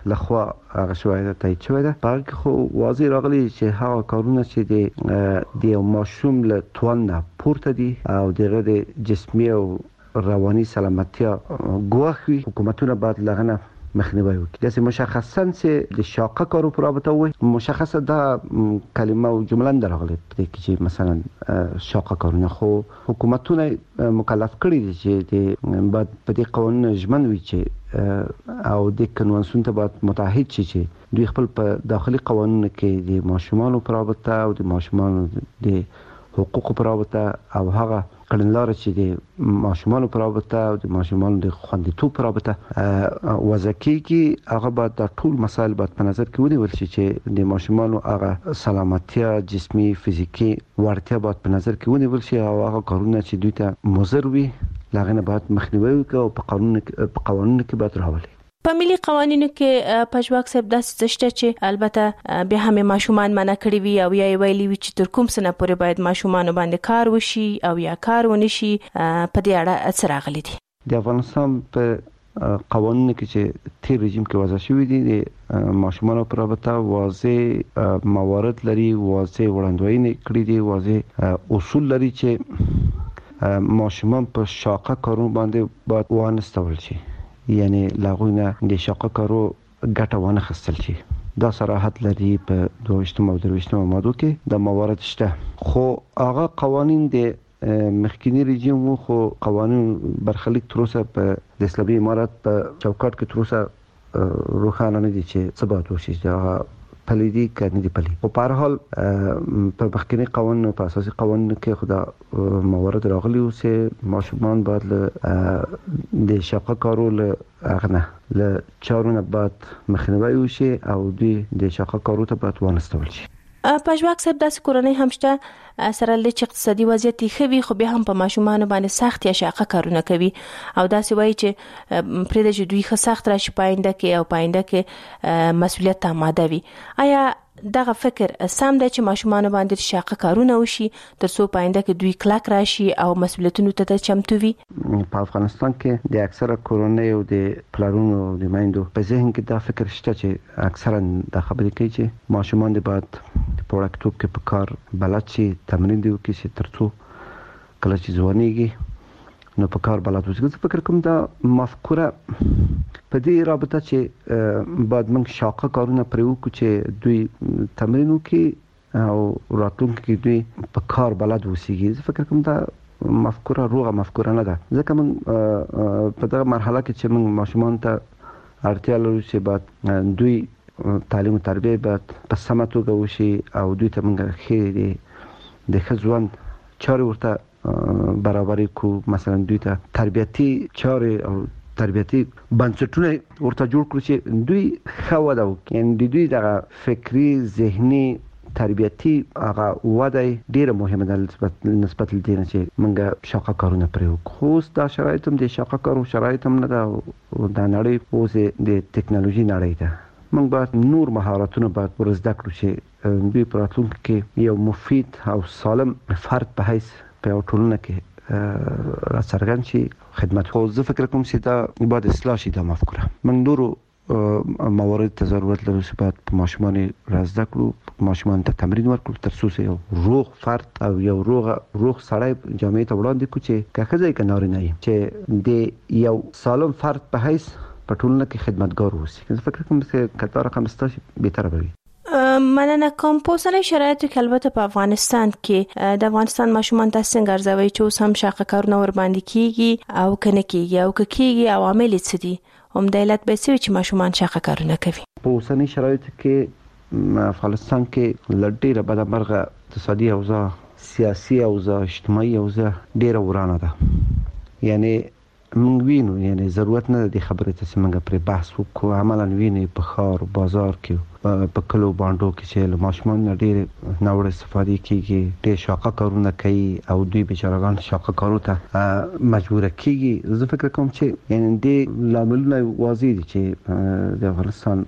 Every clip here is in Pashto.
لخوا هغه شوی تایید شوی ده. په هغه خو واضح راغلی چې هغه کارونه چې د ماشوم له توان نه پورته دي او د جسمي او رواني سلامتیا ګواښي، حکومتونه باید لغنه مخنیوی وکړي. داسې مشخصا چې د شاقه کارو پر رابطه وي، مشخصه دا کلمه او جمله نه راغلي په دې کې چې مثلا شاقه کارونه، خو حکومتونه مکلف کړي دي چې باید په دې قوانینو ژمن وي چې او د کنوانسیون ته باید متحد شي چې دوی خپل په داخلي قوانینو کې د ماشومانو پر رابطه او د ماشومانو د حقوقو پر رابطه او هغه کړنلاره چې د ماشومانو پر رابطه او د ماشومانو د خوندیتوب پر رابطه وضع کیږي، هغه باید د ټول مسایل باید په نظر کې ونیول شي چې د ماشومانو هغه سلامتیا، جسمي، فزیکی وړتیا باید په نظر کې ونیول شي او هغه کارونه چې دوی ته مضر وي لاغنه باید مخنیوي وکړي او په قانونو کې باید راولي. په ملي قوانینو کې پژواک صاحب داسې شته چې البته به هم ماشومان منع کړی وي او یا ویلي وي چې تر کوم سنه پورې باید ماشومان باندې کار وشي او یا کار ونشي. په دې اړه څه راغلي دي؟ د افغانستان په قوانینو کې چې تیر رژیم کې وضع شوی دي د ماشومان پر رابطه واضح موارد لري، واضح وړاندوینې کړې دي، واضح اصول لري چې ماشومان په شاقه کارونو باندې باید وانستول شي، یعنی لاغوینه د شاقه کارو ګټه وانه خستل شي. دا صراحت لري په 22 او 23 ماده کې د موارد شته، خو هغه قوانین د مخکینی رژیم خو قوانین برخلیک تر اوسه په د اسلامي امارات په چوکاټ کې تر اوسه روښانه نه دي چې څه باید وشي، دا پلي دي که نه دي پلي. خو په هر حال په مخکینی قوانینو په اساسي قوانینو کې خو موارد راغلي و چې ماشومان باید د شاقه کارو له اغنه له چارونه باید مخنیوي وشي او دوی د شاقه کارو ته باید وانستول شي. پژواک صاحب داسې کورنۍ هم شته سره له چې اقتصادي وضعیت ښه وي خو بیا هم په ماشومان باندې سخت یا شاقه کارونه کوي او داسې وایي چې پرې د دوی ښه سخت راشي پاینده کې او پاینده کې مسؤلیت آماده وي. آیا دغه فکر سم دی چې ماشومان باندې شاقه کارونه وشي ترڅو پاینده کې دوی کلک راشي او مسؤلیتونو ته چمتو وي؟ په افغانستان کې د اکثره کورنۍ او د پلارونو او د میندو په ذهن کې دا فکر شته چې اکثرا دا خبرې کوي چې ماشومان د باید په وړکتوب کې په کار بلد شي، تمرین دی وکړي چې ترڅو کله چې ځوانيږي نو په کار بلد وي. زه فکر کوم دا مفکوره په دې رابطه چې بعد موږ شاقه کارونه پرې وکړو چې دوی تمرین وکړي او راتلونکي کې دوی په کار بلد وسیږي. زه فکر کوم دا مفکوره روغه مفکوره نه ده، ځکه موږ په دغه مرحله کې چې موږ ماشومان ته اړتیا لرو چې بعد دوی تعلیم او تربیه باید په سمه توګه وشي او دوی ته موږ ښه د ښه ژوند چارې ورته برابرې کو، مثلا دوی ته تربیتي چارې او تربیتي بنسټونه ورته جوړ کړو چې دوی ښه وده وکړي، یعنی د دوی دغه فکری ذهني تربیتي هغه وده ډیره مهمه ده نسبت لدې نه چې موږ شاقه کارونه پرې وکړو. خو دا شرایط هم د شاقه کارو شرایط هم نه ده او دا نړۍ اوس د ټکنالوژي نړۍ ده. موږ باید نور مهارتونه باید ورزده کړو چې دوی په راتلونکي کې یو مفید او سالم فرد په حیث په ټولنه کې راڅرګند شي خدمت. خو زه فکر کوم چې دا باید اصلاح شي دا مفکوره. موږ نورو موارد ته ضرورت لرو چې باید په ماشومان رازده کړو، ماشومان ته تمرین ورکړو ترڅو یو روغ فرد او یو روغ سړی جامعه ته وړاندې کړو چې که ښځه که نارینه وي چې د یو سالم فرد په حیث په ټولنه کې خدمتګار اوسي. زه فکر کوم چې کله رقم ستاسو بهتره وي. مننه کوم. په اوسنۍ شرایطو کې البته په افغانستان کې د افغانستان ماشومان تاسو څنګه ارزوي چې اوس هم شاقه کارونه ور باندې کیږي او کنه کیږي او کیږي عوامل څه دي؟ هم د علت به څه چې ماشومان شاقه کارونه کوي؟ په اوسنۍ شرایطو کې افغانستان کې لړډیره بدمرغه اقتصادي اوضاع، سیاسي اوضاع، اجتماعي اوضاع ډیره ورانه ده. یعنی موږ وینو، یعنی ضرورت نه د خبرې ته چې موږ پرې بحث وکړو، عملاً ویني په ښار بازار کې په کلو باندو کې چې له ماشومان ډېر ناوړه استفاده کیږي، ډېر شاقه کارونه کوي او دوی بیچارهګان شاقه کارو ته مجبور کیږي. زه فکر کوم چې یعنی د لاملونه واضح دي چې د افغانستان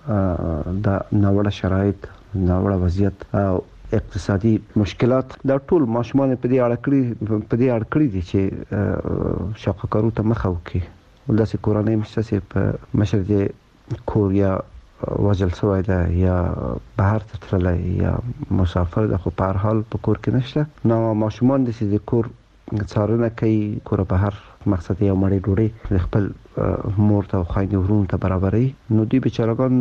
د ناوړه شرایط، ناوړه وضعیت او اقتصادي مشکلات دا ټول ماشومان په دې اړه کړی دي چې شاقه کارو ته مخه وکړي. ولداسې کورنۍ مشته چې په مشر د کور یا وجل سوی ده یا بهر ته تللی یا مسافر ده، خو په هر حال په کور کې نشته. نو ماشومان د سې کور څارنه کوي، کور بهر مقصد یو مړی ډوډۍ خپل مور ته او خویندې ورونو ته برابري. نو دوی بیچارهګان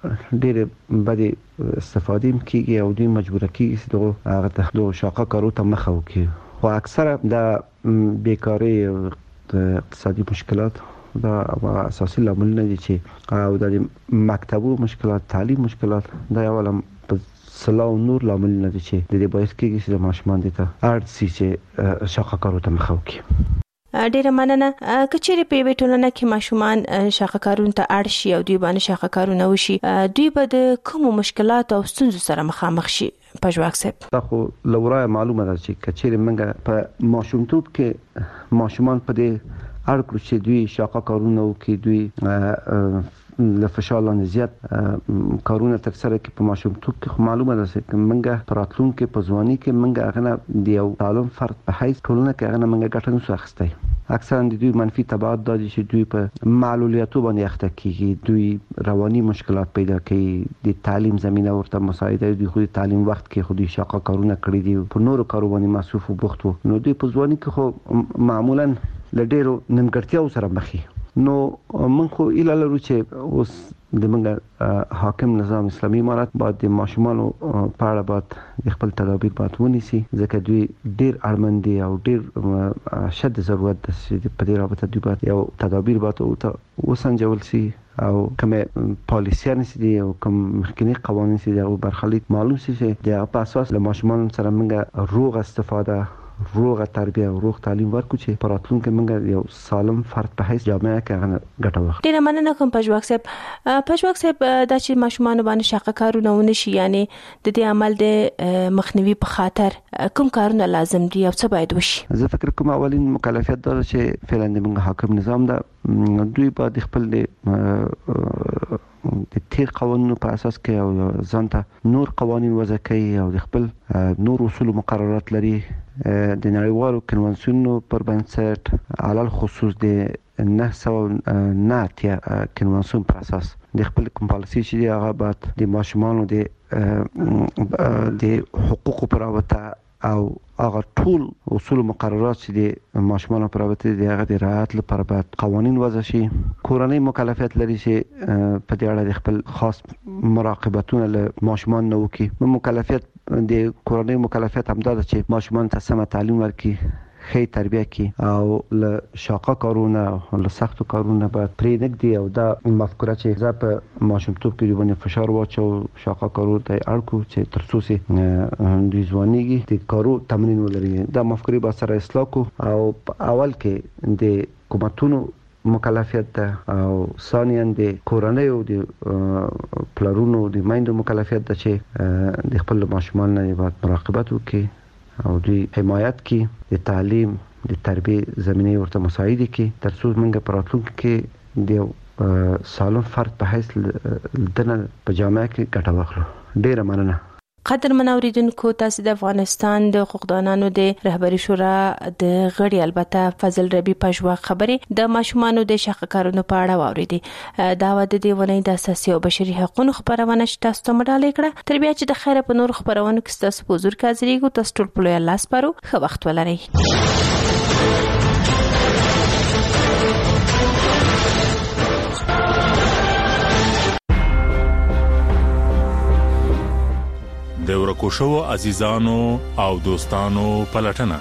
ډېرې بدې استفادې کېږي او دوی مجبوره کېږي چې دغه هغه ته د شاقه کارو ته مخه وکړي. خو اکثره د بیکاري او د اقتصادي مشکلات دا اساسي لاملونه دي چې او د مکتبو مشکلات، تعلیم مشکلات دا یو لم سلاو نور لاملونه دي چې د دې باعث کېږي چې ماشومان دي ته اړ سي چې شاقه کارو ته مخه وکړي. ډیره مننه. کچېرې په یوه ټولنه کې ماشومان شاقه کارونو ته اړ شي او دوی باندې شاقه کارونه وشي، دوی به د کومو مشکلاتو او ستونزو سره مخامخ شي؟ پژواک صاحب، دا خو لورای معلومه ده چې کچېرې منګه په ماشومتوب کې ماشومان په دې اړ کړو چې دوی شاقه کارونه وکړي، دوی له فشار لاندې زیات کارونه ترسره کوي په ماشومتوب کې. خو معلومه ده چې منګه په راتلونکي په ځواني کې منګه هغه د یو تعلیم فرد په حیث ټولنه کې هغه منګه ګټه نشو اخیستی. اکثرا د دوی منفي تبعات دا دي چې دوی په معلولیاتو باندې اخته کیږي، دوی رواني مشکلات پیدا کوي، د تعلیم زمينه ورته مساعده دوی خو د تعلیم وخت کې خو د شاقه کارونه کړی دي، په نورو کارو باندې مصروف او بوخت وو. نو دوی په ځواني کې خو معمولا لډیرو نیمګړتیاو سره مخ شي. نو من خو اله لرو چې اوس د منګه حاکم نظام اسلامي امارت باید د ماشومانو په اړه باید خپل تدابیر باید ونیسي، ځکه دوی ډیر اړمن دي او ډیر شد ضرورت ده چې په دې رابطه دوی باید یو تدابیر باید وسنجول شي او کومه پالیسیان دي او کوم مخکنی قوانین دي او برخلیک معلوم شي چې د په اساس له ماشومانو سره منګه روغ استفاده، روغه تربیه او روغ تعلیم ورکو چې په راتلونکي منګه یو سالم فرد په حیث جامعه کې هغه ګټه واخلي. ډیره مننه کوم پژواک صاحب. پژواک صاحب، دا چې ماشومان باندې شاقه کارونه ونشي، یعنی د دې عمل د مخنیوي په خاطر کوم کارونه لازم دي او څه باید وشي؟ زه فکر کوم اولین مکلفیت دا چې فعلا د منګه حاکم نظام دا دوی باید خپل د تیر قوانینو په اساس کې او ځانته نور قوانین وضع کوي او د خپل نور اصول مقررات لري د نړیوالو کنوانسیونونو پر بنسټ علل خصوص د 909 کنوانسیون پر اساس د خپل کوم پالیسي چې هغه بعد د ماشومانو د حقوقو پر اړه او هغه ټول اصول مقررات چې د ماشومانو پر اړه د هغه د رعایت لپاره باید قوانین وضع شي. کورنۍ مکلفیت لري چې په دې اړه د خپل خاص مراقبتونه له ماشومان نو کوي. مکلفیت د کورنۍ مکلفیت هم دا چې ماشومان ته سم تعلیم ورکړي، ښه تربیه کړي او له شاقه کارونه او له سختو کارونه باید پرې نږدي او دا مفکوره چې زه په ماشومتوب کې باندې فشار واچو شاقه کارو ته اړکو چې تر څو سي د ځوانيږي د کارو تمرین ولري. دا مفکورې به سره اصلاح کو او اول کې د حکومتونو مکلفیت ده او ثانیاً د کورنۍ او د پلرونو د مایندو مکلفیت ده چې د خپل ماشومان نه باید مراقبت وکړي او دوی حمایت کی، د تعلیم د تربیه زمینه ورته مساعده کی تر څو موږ په راتلونکي کې د سالم فرد په حیث دنه په جامعه کې ګټه واخلو. ډیره مننه. قدرمن اوریدونکو، تاسو د افغانستان د حقوقدانانو د رهبری شورا د غړي البته فضل ربی پژواک خبرې د ماشومانو د شاقه کارونو په اړه واوریدي. دا د دې ونې د اساسي او بشري حقوقو خبرونه تاسو ته مډالې کړه. تر بیا چې د خیره په نور خبرونه کې تاسو په حضور کې حاضرېږو، تاسو ټول په الله سپارو. ښه وخت ولرئ. د ورکو شو عزیزانو او دوستانو پلټنه.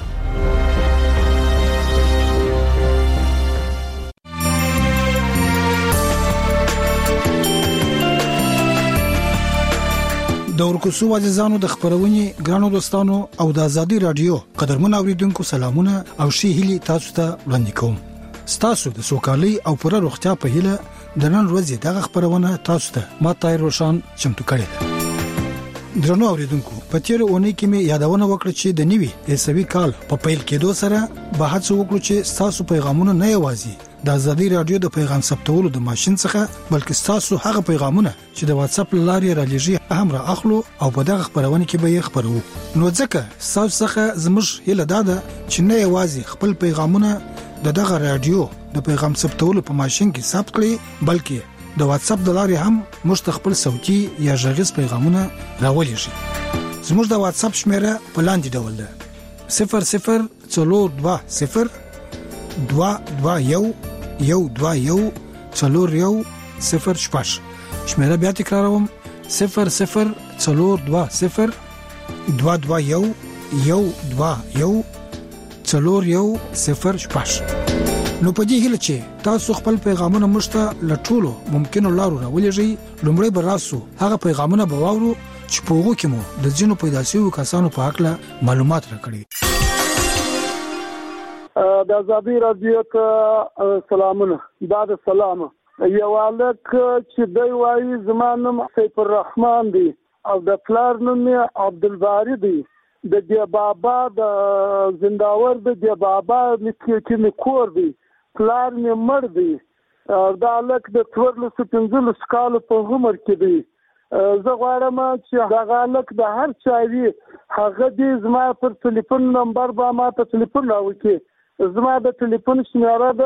د ورکو شو عزیزانو د خبرونې ګرانو دوستانو او د ازادي رادیو قدرمن اوریدونکو سلامونه او شي هلي تاسو ته وړاندې کوم. تاسو د سوکالي او پر روغتیا په هیله د نن ورځې دغه خبرونه تاسو ته ما طاهر روشان چمتو کړی ده. درنو اوریدونکو، په تیر اونۍ کې مې یادونه وکړه چې د نیوي عیسوي کال په پیل کېدو سره به هڅه وکړو چې تاسو پیغامونه نه یوازي د ازادي رادیو د پیغام ثبتولو د ماشين څخه بلکې تاسو هغه پیغامونه چې د واتس اپ لارې را لېږي هم را اخلو او په دغه خبرونه کې به یې خبرو. نو ځکه تاسو څخه زموږ هیله ده چې نه یوازي خپل پیغامونه د دغه رادیو د پیغام ثبتولو په ماشين کې ثبت کړئ، بلکې د واتس اپ د لارې هم مستقبل صوتي یا غږیز پیغامونه راولېږي. زموږ د واتس اپ شمیره په لاندې ډول ده: 004201214140. شمیره بیا تکراروم: 0042012140. نو په دې هیله چې تاسو خپل پیغامونه مشته لټولو ممکنه لارو راولېږئ. لومړی به راسو هغه پیغامونه به واورو چې په هغو کې مو د ځینو پیدا شویو کسانو په حق له معلومات راکړي. د ازادي رادیو ته سلامونه. دا د سلام یو الک چې دی وایي زما نوم سیف الرحمن دی او د پلار نوم عبدالباری دی. د دی بابا د زنداور د دی بابا کې کور دی. پلار مې مړ دی. دا الک د 14 کال په عمر کې دی. زه غواړم چې هغه الک د هر چا وي هغه دې زما پر ټلیفون نمبر به ما ته ټلیفون راوکړي. زما د ټلیفون شمیره ده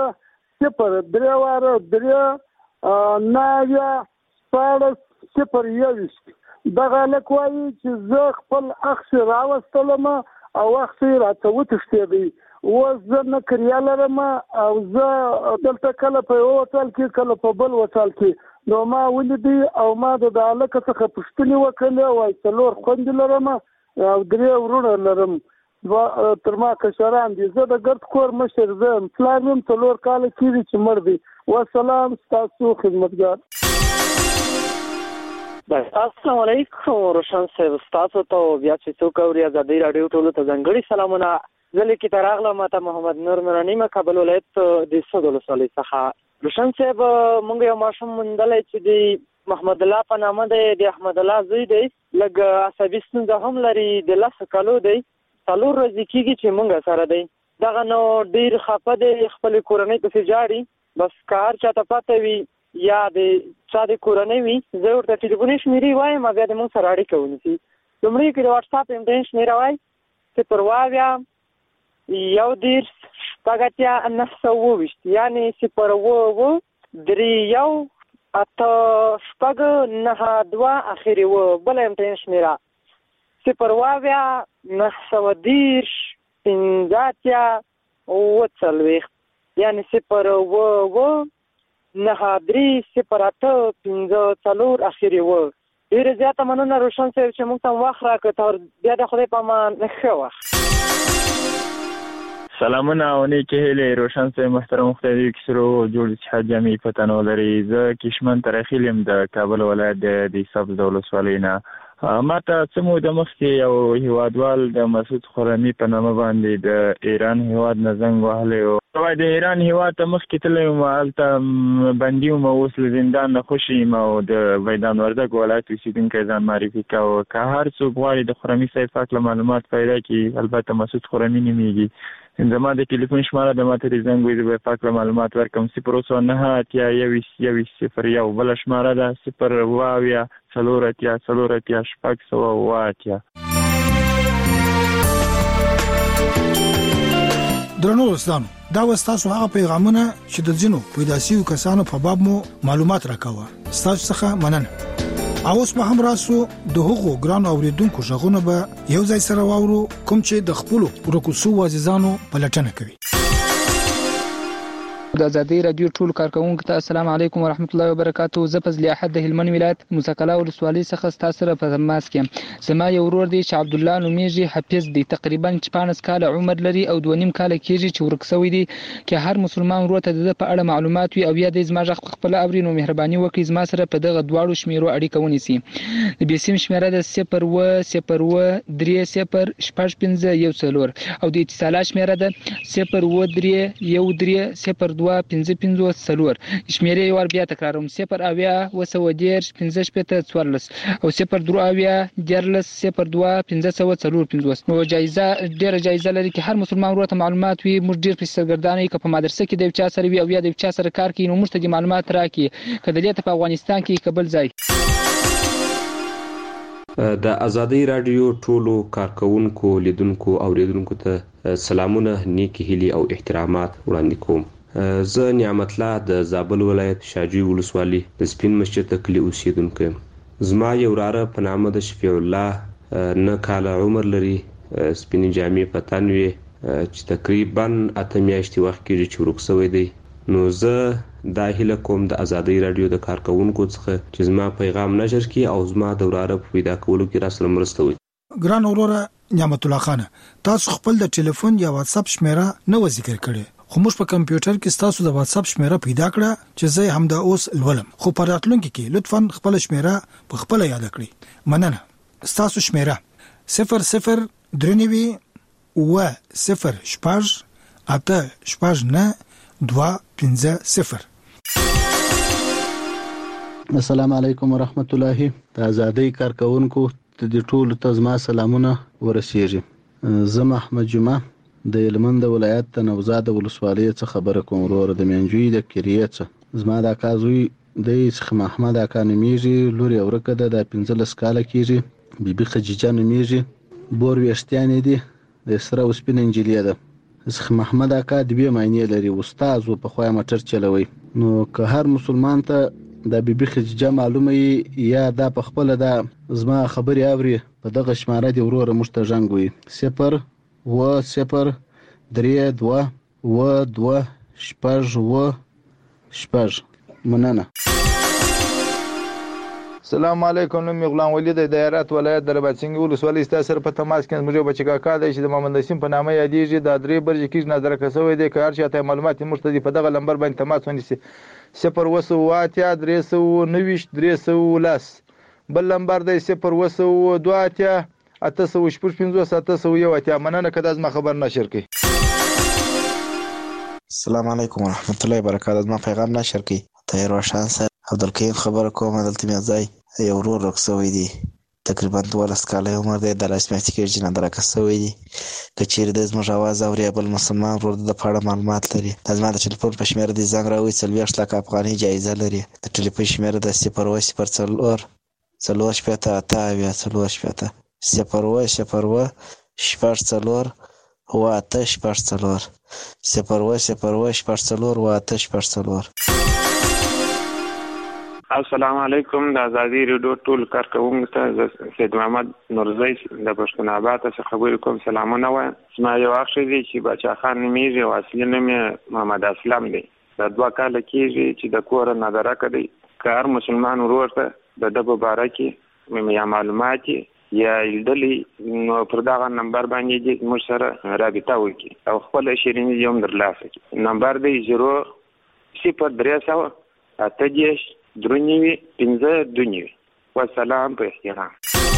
0339 دغه الک وایي چې زه خپل اخ راوستلم او اخ راته وتښتېدی. زه نه کریا لرم او زه دلته کله په یو وټل کې کله په بل وټل کې. نو ما ولیدي او ما د الک څخه پوښتنې وکړې. وایي 4 خویندې لرم او 3 ورونه لرم. تر ما کشران دي. زه د ګرد کور مشر زم. پلار مې 4 کال کېږي چې مړ دی. والسلام. تاسو خدمتګار. السلام علیکم روشن صاحب. تاسو ته بیا چې څوک اوري ازادي رادیو ټولو ته ځانګړي سلامونه. زه لیکي ته راغلم. ته محمد نور مرانی ما کابل ولایت د صدول ولسوالۍ څخه. روشن صاحب مونږ یو ماشوم موندلی چې د محمد الله په نامه دی. د احمد الله زوی دی. لږ عصبي ستونزه هم لري. د 10 کالو دی. 4 ورځې کېږي چې مونږ سره دی. دغه نو ډېر خفه دی. خپلې کورنۍ پسې جاړي. بس که هر چاته پته وي یا د چا د کورنۍ وي زه ورته ټلیفوني شمېرې وایم بیا د مونږ سره اړیکه ونیسي. لومړی کې د واټساپ امتحان شمېره وایي 020-924 یعنې 022-3-1-8-9-2 اخري و. بله امتحان شمېره 020-940 یعنې 020-930-8-4 اخري و. ډېره زیاته مننه روشن صاحب چې موږ ته وخت راکړ. بیا د خدای په امان ښه وخت. سلامونه او نیکې هیلې روشن صاحب. محترم مختلف کسرو جوړ صحت جامع پته نه لري. زه کشمن ترخیل يم د کابل ولایت د سبز ولسوالۍ نه. ما ته څه موده مخکې یو هیوادوال د مسعود خرمي په نامه باندې د ایران هیواد نه زنګ وهلی و. د ایران هیواد ته مخکې تللی وم. هلته بندي وم. اوس له زندان نه خوشي یم او د میدان وردګ ولایت اوسېدونکی ځان معرفي کوه. که هر څوک غواړي د خرمي صاحب په هکله معلومات پیدا کړي البته مسعود خرمي نومېږي. زما د ټلیفون شماره د ما ته د زنګ وي زه به په هکله معلومات ورکړم. 029-21-01 بله شماره ده 020-4-4-6-7. درنو دوستانو دا وستاسو هغه پیغامونه چې د ځینو پیدا شویو کسانو په باب مو معلومات راکاوه. ستاسو څخه مننه. اوس به هم راسو د هغو ګران اوریدونکو ژغونه به یو ځای سره واورو کوم چې د خپلو ورکوسو عزیزانو پلټنه کوي. د ازادي رادیو ټول کارکونکو ته السلام علیکم ورحمت الله وبرکاتہ. زه فضل احد د هلمند ولایت مسکلا ولسوالۍ څخه ستاسو سره په تماس کې. زما یو ورور دی چې عبد الله نومېږي، حفیظ دی، تقریبا 14 کال عمر لري او 2.5 کال کېږي چې ورک شوی دی. که هر مسلمان ورور ته د په اړه معلومات وي او یا د زما ژغ خپل اوري نو مهرباني وکړئ زما سره په دغه دواړو شمیرو اړیکه ونیسي. د بیسیم شمیره د 020-035-104 او د اتصالات شمیره ده 013-13-02-55 شمیرې یو ور بیا تکراروم 0-20-15-14 او 0-20-14 نو جایزه ډیره جایزه لري چې هر مسلمان ورته معلومات وي. موږ ډیر په سرګردانۍ کې په مدرسې کې د چا سره وي او یا د چا سره کار کوي نو موږ ته د معلومات راکړي کله دې ته په افغانستان کې قبل ځای. د ازادي رادیو ټولو کارکونکو لیدونکو او اوریدونکو ته سلامونه، نیکی هیلې او احترامات وړاندې کوم. زه نعمت الله د زابل ولایت شاجوی ولسوالي د سپین مسجد د کلي اوسیدونکی یم. زما یو وراره په نامه د شفیع الله 9 کاله عمر لري، سپینې جامې په تن وي، چې تقریبا 8 میاشتې وخت کېږي چې ورک شوی دی. نو زه دا هیله کوم د ازادۍ راډیو د کارکوونکو څخه چې زما پیغام نشر کړي او زما د وراره په پیدا کولو کې راسره مرسته وکړي. ګران وروره نعمت الله خان، تاسو خپل د ټلیفون یا واتس اپ شمیره نه و ذکر کړې، خو موږ په کمپیوټر کې تاسو د واتس اپ شمیره پیدا کړه چې زه هم د اوس لولم، خو په راتلونکي کې لطفا خپل شمیره په خپل یاد کړئ. مننه. تاسو شمیره 0039 و 0 8 9 2 50. السلام علیکم ورحمت الله. د ازادۍ کارکوونکو د ټولو ته زما سلامونه ورسیږي. زه محمد جمعه د هلمند ولایت د نوزاد ولسوالۍ څخه خبره کوم. ورور د منجوی د کریې څخه زما د اکا زوی د څخه محمد اکا نومیږي، لور یې ورکه ده، د 15 کاله کېږي، بیبي خدیجه نومیږي، بور ویښتانې دي، د سره وسپین انجیلیا ده. څخه محمد اکا د بیا معنی لري، استاد و، په خو موټر چلوي. نو که هر مسلمان ته د بیبي خدیجه معلومه یا دا په خپل د زما خبري اوري، په دغه شماره دی وروره موږ ته ژوند وي 0 و 0 3 2 و 2 شپږ و شپږ. مننه. السلام علیکم. نوم غلام ولی د هرات ولایت د رباطسنګ ولسوالۍ ستاسو په تماس کې موږ بچی کاکا د چې د محمد نسیم په نامه یادېږي، د درې برج کې نظر کسوي دی. که هر چاته معلومات مرتدي په دغه نمبر باندې تماس ونیسي 0 319 310. بل نمبر دی 0 2 8 مننه که دا زما خبر نشر کړي. السلام علیکم ورحمت الله وبرکاته. زما پیغام نشر کړي. طاهر روشن صاحب عبدالکریم خبره کوم. دلته مې ځای یو ورور رخصوي دی، تقریبا 12 کاله عمر دی، د لاس میاشتې کې جنا درکسوي دی. که چیرې د زموږ आवाज اوري بل مسلمان ورور د پاړه معلومات لري، د زما د ټلیفون په شمیره دی زنګ راوي 40 لک افغاني جایزه لري. د ټلیفون شمیره د 0 0 4 شپته اته یا 4 شپته 0 0 شپږ 4 و 8 شپږ 4 0 0 شپږ 4 و 8 شپږ 4. السلام علیکم. د ازادۍ ریډیو ټول کارکوونکو ته سید محمد نورزی د پښتون آباد څخه خبرې کوم. سلامونه وایم. زما یو اخ دی چې باچا خان نومیږي او اصلي نوم یې محمد اسلم دی. د 2 کاله کېږي چې د کور نه درکړی. که هر مسلمان ورور ته د د باره کې یا معلومات یا لیدلې نو پر دغه نمبر باندې موږ سره رابطه وکړي او خپل شیریني یوم درلاسه کړي. نمبر دی 0 0 3 درونیوی 15 دونیوی. والسلام په احترام.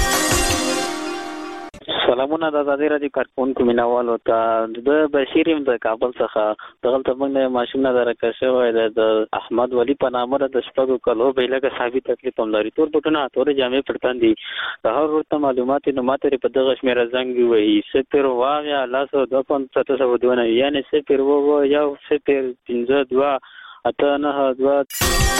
سلامونه د ازادۍ راډیو کارکوونکو مینوالو ته. د بشیر یم د کابل څخه. دغلته موږ ماشوم نه درکه شوی د احمد ولی په نامه د شپږو کالو به لکه صحابي تکلیف هم لري. تور بوټونه تورې جامې پرتن دي. د هر ورته معلومات نو ماته په دغه شمیره زنګ وي 0 واغیا 702 یعنی 0 یا 0 15 2 8 9 2.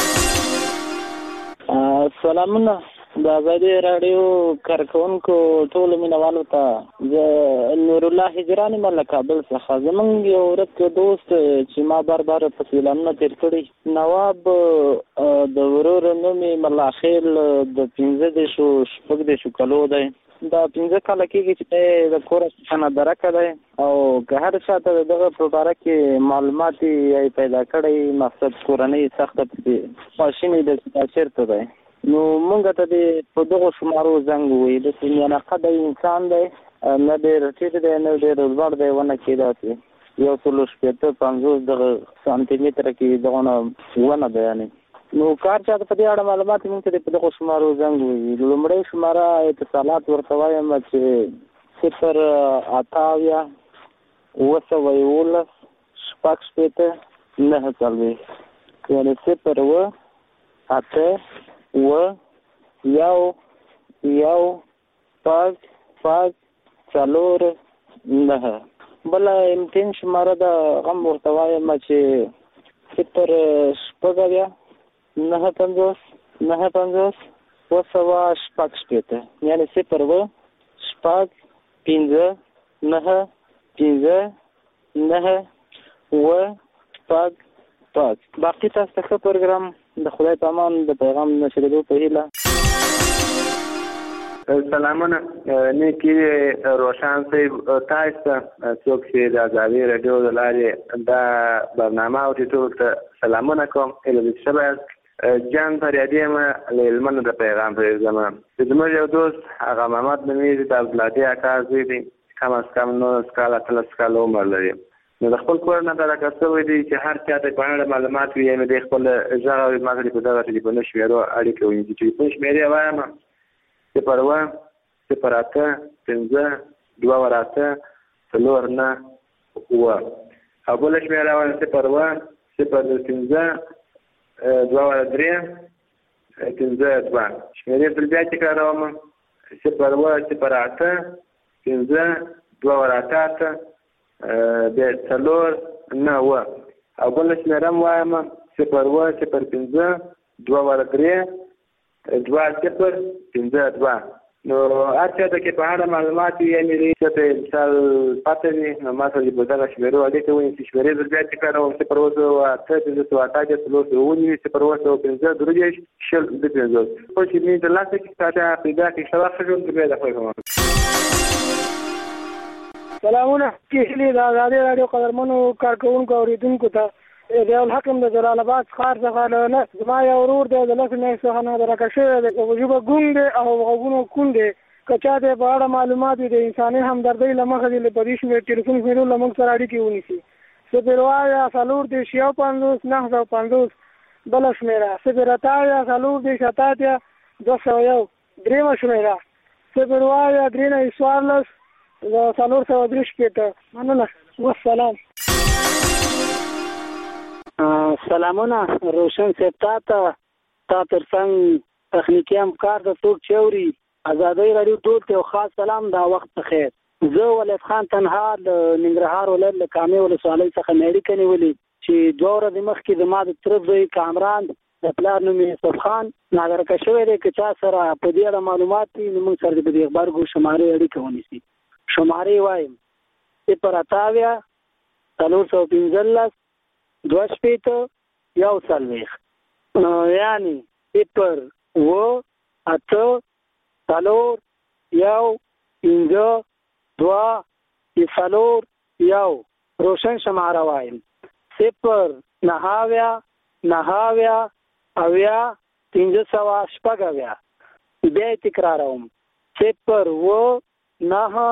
سلامونه د ازادۍ راډیو کارکوونکو ټول مینوالو ته. زه نور الله هجرانی مله کابل څخه. زمونږ یو ورک دوست چې ما بار په فلمونه تیر کړي، نواب د ورور نوم ملا خیل د 15 کالو دی. دا 15 کاله کېږي چې د کور څخه درکه دی او که هر چاته دغه په باره کې معلومات یې پیدا کړی، مقصد کورنۍ سخته خواشینی د چېرته دی، نو مونږ ته د په دغه شمارو زنګ ووایي. داسې میانقده انسان دی، نه ډېر ټیټ دی نه ډېر لوړ دی، ونه کې داسې 150 دغه سانتي متره کې دغه ونه دی. یعنې نو کار چاته په دې اړه معلومات مونږ ته په دغه شمارو زنګ ووایي. لومړی شماره اتصالات ورته وایم چې 0 8 9 شپږ 9 یعنې 0 8 و یو پاک 4 9. بله امتحان شماره د غم ورته وایم چې 0 شپږ 9 50 شپږ یعنې 0 شپږ 15 9 15 9 و شپږ پاس. باقي تاسو ته پروګرام د خدای په امان د پیغام نشریدو په هیله. سلامونه نیکی روشن صاحب تاسو څوک چې د ازادي رادیو د لارې دا برنامه او ټول ته سلامونه کوم. اله شباب جان فریادی ما لمن د پیغام په زمان زموږ یو دوست هغه محمد نومیږي د عبدالهادي اکا زوی دی کم از کم 9 کال 13 کال عمر لري. نو د خپل کور نه دا راکړی دی چې هر چا ته په اړه معلومات وي یعنی د خپل ځای ماته په دغه ټلیفون شمیرو اړیکه وي چې ټلیفون شمیرې وایم 01 08 15 2 4 9 و او بل شمیره وایم 01 05 2 3 15 2 شمیرې بل بیا تکراروم 01 08 15 2 4 د څلور نه و او بل شمیره وایم 01 05 2 3 2 15 2. نو هرچا ته کې په اړه معلومات یې لري چې مثال پاتې دي نو ما ته په دغه شمیرو اړیکه وایي چې شمیرې د بیا تکراروم 01 08 15 درجه شل د 15 په چې می د لاسه کې تاسو پیدا کې شواخ جوړ کړی دا خو سلامونه کیلې د ازادي رادیو قدرمنو کارکونکو اوریدونکو ته ضیاء الحق د جلال آباد ښار څخه نه زما یو ورور دی د لس میاشتو څخه نه درکه شوی دی وجوبه ګونګ دی او غوږونه کوڼ دی که چا ته په اړه معلومات وي د انساني همدردۍ له مخې دې په دې شمېر ټلیفون شمېرو له موږ سره اړیکې ونیسي 0 950 بله شمېره 0 78 201 درېیمه شمېره 0 3 14 شپېته مننه والسلام. سلامونه روشن صاحب تا تر څنګ تخنیکی همکار د څوک چې اوري ازادي رادیو ټول ته خاص سلام دا وخت بخیر. زه ولید خان تنها د ننګرهار ولایت له کامې ولسوالۍ څخه اړیکه نیولې چې 2 ورځې مخکې زما د طرف زوی کامران د پلار نوم یوسف خان نادرکه شوی دی که چا سره په دې اړه معلومات وي نو موږ سره د دې غبرګو شمارې اړیکه ونیسي. شمارې وایم 0 315 2 شپېته 1 40 یعنی 0 8 4 1 5 2 4 1 روشن شماره وایم 0 9 اویا 300 بیا تکراروم 0 9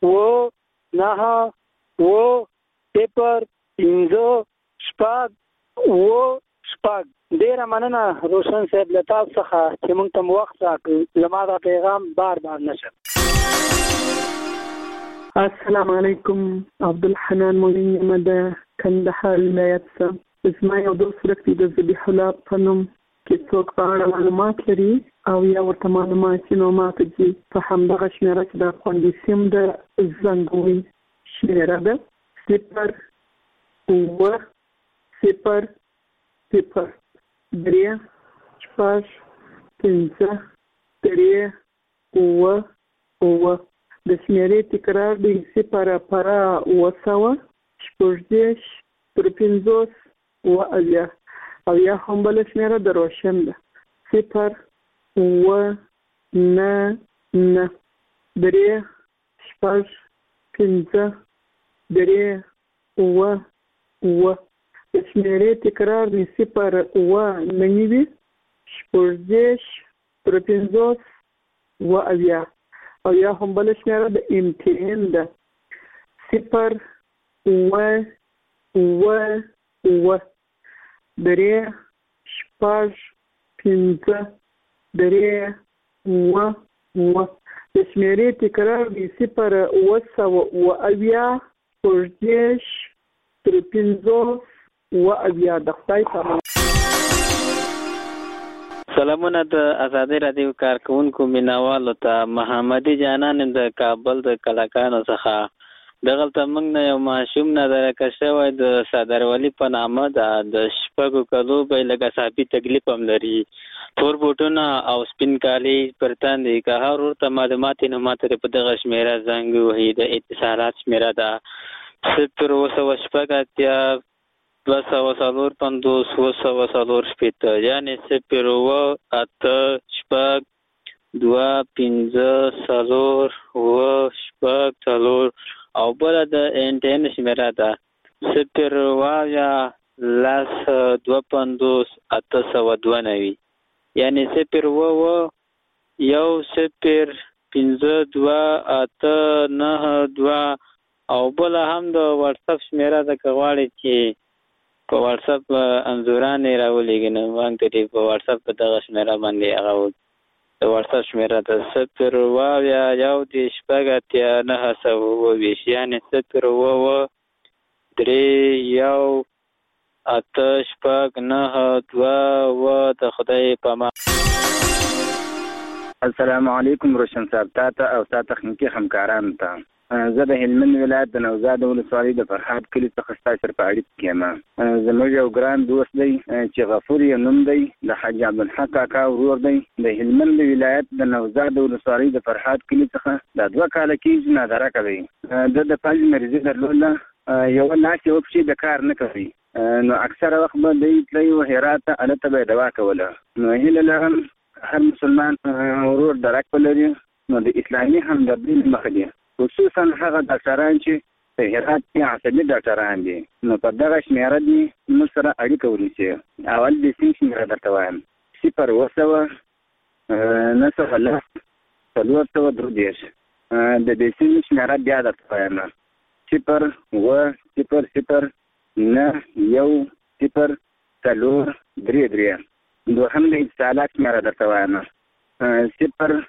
شپږ. ډیره مننه روشن صاحب له تاسو څخه چې موږ ته وخت راکړ زما دا پیغام بار نشه. السلام علیکم عبدالحنان مولین یم د کندهار ولایت څخه. زما یو دوست ورک دی د ذبیح الله په نوم کې څوک په اړه معلومات لري او یا ورته معلومات نو ماته دي په همدغه شمیره چې د خوندي سیم د زنګوي شمیره ده 0 0 0 3 4 5 3 و د شمیرې تکرار دی 0 para 9 شپږدېرش تر 50 و او یا هم بل شمیره د روشن ده 0 9 3 شپږ 5 3 و د شمیرې تکرار دی 0 9 شپږدېرش تر 50 و او یا هم بل شمیره د امتحان ده 0 3 شپږ 5 3 و د شمیرې تکرار دی 0 شپږدېرش تر 50 و د خدای په سلامونه د ازادي رادیو کارکونکو مینوالو ته محمدي جانان د کابل د کلاکانو څخه دغلته موږ نه یو ماشوم نادرکه شوی د صدر ولی په نامه د شپږو کلو به لږه صحابي تکلیف هم لري تور بوټونه او سپین کالي پر تندې که هر ورته معلومات نه ماته په دغه شمیره زنګ وهي د اتصالات شمیره ده 0 9 8 250 240 یعنی 0 8 شپږ 2 5 4 شپږ 4 او بل د انټرنیټ شمیره ده 0 یا لاس 250 892 یعنی 0 یو 0 5 2 8 9 2 او بل هم د واتس اپ شمیره ده کغواړي چې په واتس اپ انزورانه راولېږي نو باندې ته په واتس اپ په دغه شمیره باندې هغه د واتس اپ شمیره ده 0 یا یو د شپږ 9 یعنی 0 3 یو 8 شپږ 9 2 د خدای په امان. السلام علیکم روشن صاحب تاسو او تاسو تخنیکی همکارانو ته زه د هلمند ولایت د نوزاد ولسوالۍ د فرهاد کلي څخه ستاسو سره په اړیکه کې یم. زموږ یو ګران دوست دی چې غفور یې نوم دی د حاج عبدالحق کاکا ورور دی د هلمند ولایت د نوزاد ولسوالۍ د فرهاد کلي څخه د 2 کال کېږي نادره کوي. د فلج مریضي درلوده یو لاس یو پښې د کار نه کوي نو اکثره وخت به دی تللی و هرات ته هلته به یې دوا کوله. نو هیله لرم هر مسلمان ورور درک ولري نو د اسلامي همدردي مخه دي خصوصا هغه ډاکټران چې په هرات کې عصبي ډاکټران دي نو په دغه شمیره دي موږ سره اړیکه ونیسي. اول د سیم شمیره درته وایم 0 9 4 د دې سیم شمیره بیا درته وایم 0 0 9 1 0 4 3 دوهم د اتصالات شمیره درته وایم 0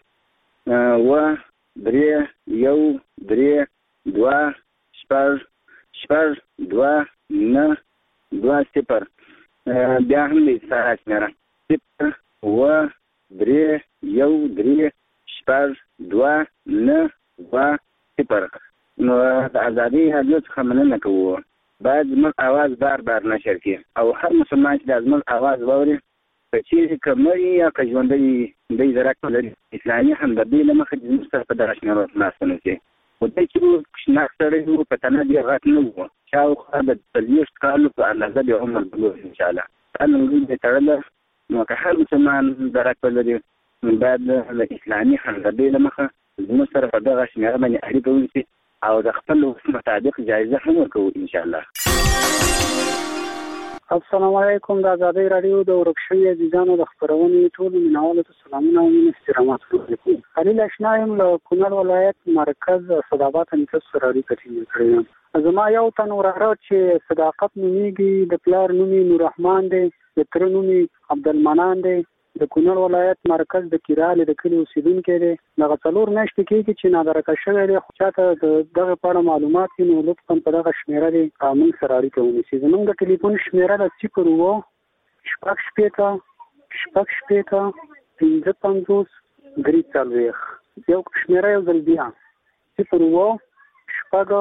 3 1 3 2 شپږ 2 9 2 0 بیا هم د اتصالات شمیره 0 3 1 3 شپږ 2 9 2 0. نو د ازادي رادیو څخه مننه کوو باید زموږ اواز بار نشر کړي او هر مسلمان چې د زموږ اواز واوري په چیرې که مړي یا که ژوندی دی درک ولري اسلامي همدردي له مخې زموږ سره په دغه شمیره ناسته نه شي. خو دی چې کوچناک سړی و په تنه ډېر غټ نه و شاوخوا د 40 کالو په اندازه د عمر بلوغ انشاءالله دا لنګۍ دی تړله. نو که هر مسلمان درک ولري باید د اسلامي همدردي له مخه زموږ سره په دغه شمیره باندې اړیکه ونیسي او د خپل وس مطابق جایزه هم ورکوو انشاءالله. السلام علیکم د آزادۍ رادیو د ورک شوي عزیزانو د خپرونې ټولو مینوالو ته سلامونه او مینې احترامات کوم. خلیل اشنا یم له کونړ ولایت مرکز صدابات نیکه سره اړیکه ټینګه کړې یم. زما یو تن وراره چې صداقت نومیږي د پلار نوم یې نوررحمان دی د تره نوم یې عبدالمنان دی د کونړ ولایت مرکز د کیرالې د کلي اوسیدونکی دی. دغه 4 میاشتې کېږي چې نادرکه شوی دی خو چاته دغه په اړه معلومات وي نو لطفا په دغه شمیره دی موږ سره اړیکه ونیسي. زموږ د ټلیفون شمیره ده 0 شپږ 55 3 یو شمیره یو ځل بیا 0 شپږ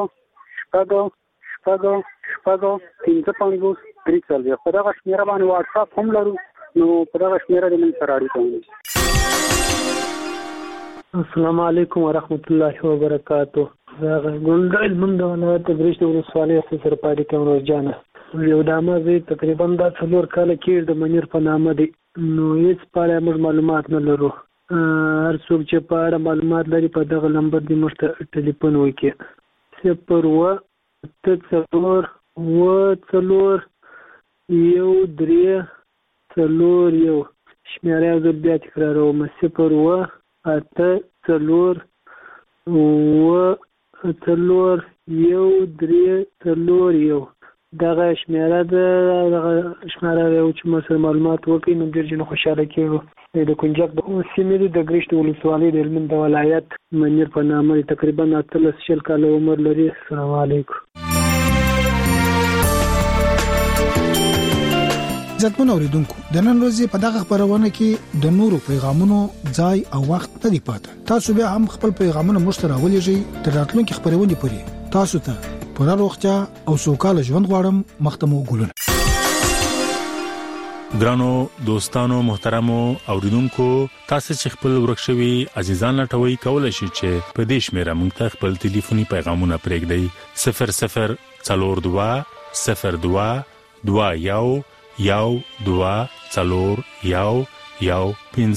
55 3 په دغه شمیره باندې واتس اپ هم لرو نو په دغه شمیره د من سره اړیکه ونیسي. السلام علیکم ورحمت الله وبرکاتو. زه ګلدل من د ولایت برشت ولسوالۍ سره پاتې کوم روزانه یو دامه زه تقریبا دا 4 کال کې د منیر په نامه دی نو هیڅ په اړه موږ معلومات نه لرو. هر څوک چې په اړه معلومات لري په دغه نمبر دی موږ ته ټلیفون وکړي 0 4 شمیره یو ځل بیا تکراروم 0 8 4 3 دغه شمیره دغه شمیره یو چې موږ معلومات وکړي نو ډېر جن خوشاله کېږو. د کنجک د سیمې د ګرشت ولسوالۍ د هلمند ولایت منیر په نامه تقریبا 13 کاله عمر لري. السلام علیکم. عزتمن اوریدونکو د نن ورځې په دغه خبرونه کې د نورو پیغامونو ځای او وخت نه دی پاتې. تاسو به هم خپل پیغامونه مشترک ولېږئ تر راتلونکي خبرونه پورې. تاسو ته پوره روغتیا او سوکاله ژوند غواړم. مختمو ګلونه. ګرانو دوستانو محترمو اوریدونکو تاسو چې خپل ورکشوي عزیزان لټوي کولای شئ چې په دې شمیره مونږ ته خپل ټلیفوني پیغامونه پرېږدئ 00 42 02 21 1 2 4 1 1